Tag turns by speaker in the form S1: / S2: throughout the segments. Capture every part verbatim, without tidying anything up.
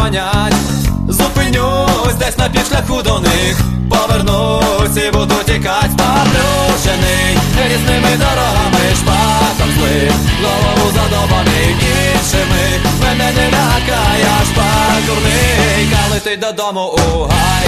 S1: манять. Зупинюсь десь на півшляху до них, повернусь і буду тікать. Поплющений різними дорогами, шпаком злих, голову задовбаний іншими. Мене не лякає, аж пакурника летить додому у гай.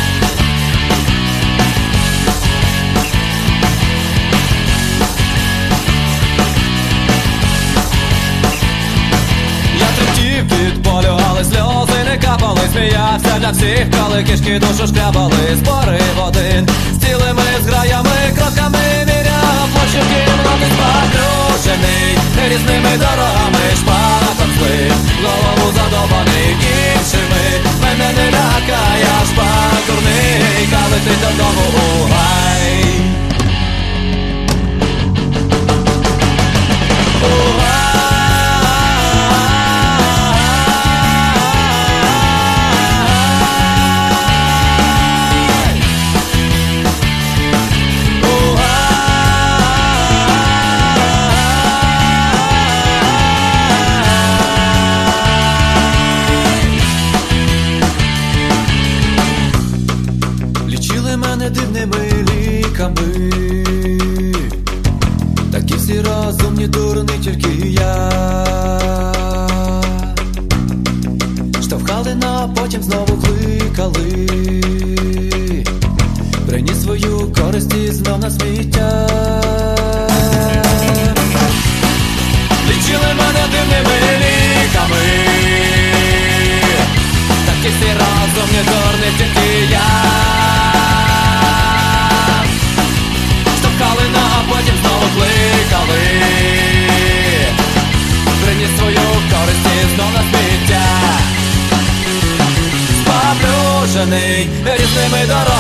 S1: Від болю, але сльози не капали. Сміявся для всіх, коли кишки душу шкрябали. Зборив один з цілими зграями, кроками міряв площу кімнати. Споплющений різними дорогами, шпаком злих, голову задовбаний іншими. Мене не лякає, аж пакурника летить додому у гай. У гай. Дивними ліками, такі всі розумні, дурні, тільки я. Штовхали, а потім знову кликали. Приніс свою користь і знов на сміття. Лічили мене дивними ліками, такі всі розумні, дурні, тільки я. А потім знову кликали. Приніс свою користь і знов на сміття. Споплющений різними дорогами,